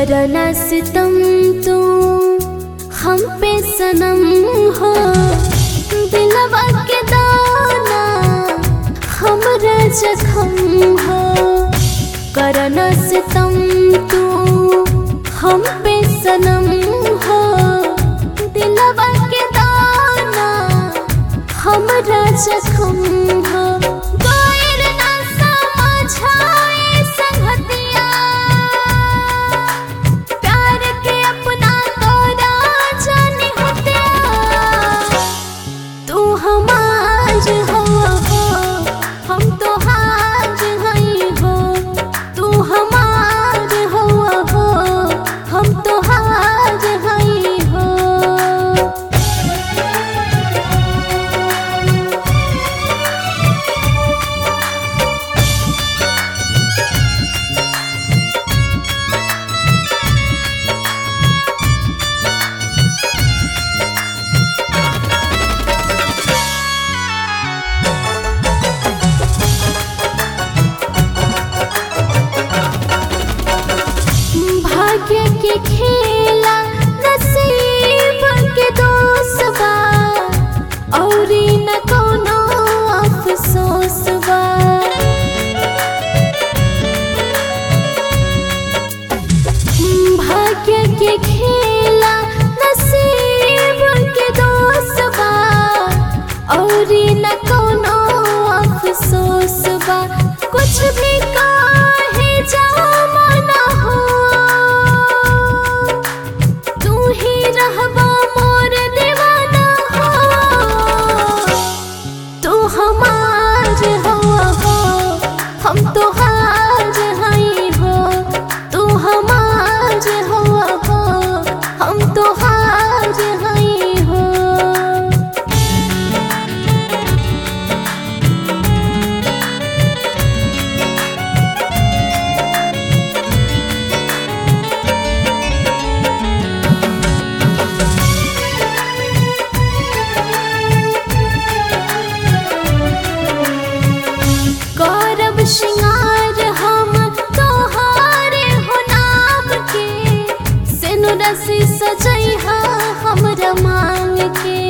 करना सितम तू हम पे सनम हो, दिलवा के दाना हमरा जख्म हो। करना सितम तू हम पे सनम हो, दिलवा के दाना हमरा जख्म हो। गैर ना समझाए संगतिया, प्यार के अपना तोरा जानी हत्या। तू हमार हो, हम तो हार हई हो। तू हमार हो, हम तो हार हई हो। भाग्य के खेला नसीब के दोस्त बा, औरी न कोनो अफसोस बा। भाग्य के खेला नसीब के दोस्त बा, औरी न कोनो अफसोस बा। कुछ भी कहे जामा ना हो, तू ही रहबा मोर दीवाना हो। तू हमार हो, हम तो हार हई हो। तू हमार हो, हम तो हार हई हो। करब श्रृंगार हम तोहारे हो नाम के, सिनुरा से सजैहा हमरा मांग के।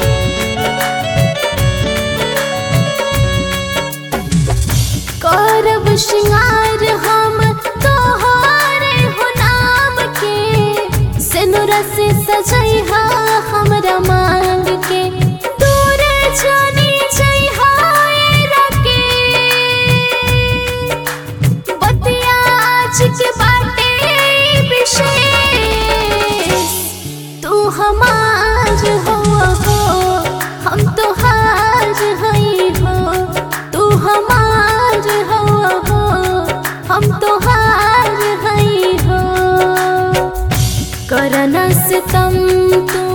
करब श्रृंगार हम तोहारे हो नाम के, सिनुरा से सजैहा हमरा मांग के। दूर जानी जइहा के बाटे विशेष। तू हमार हो, हम तो हार हई हो। तू हमार हो, हम तो हार हई हो। करना सितम तू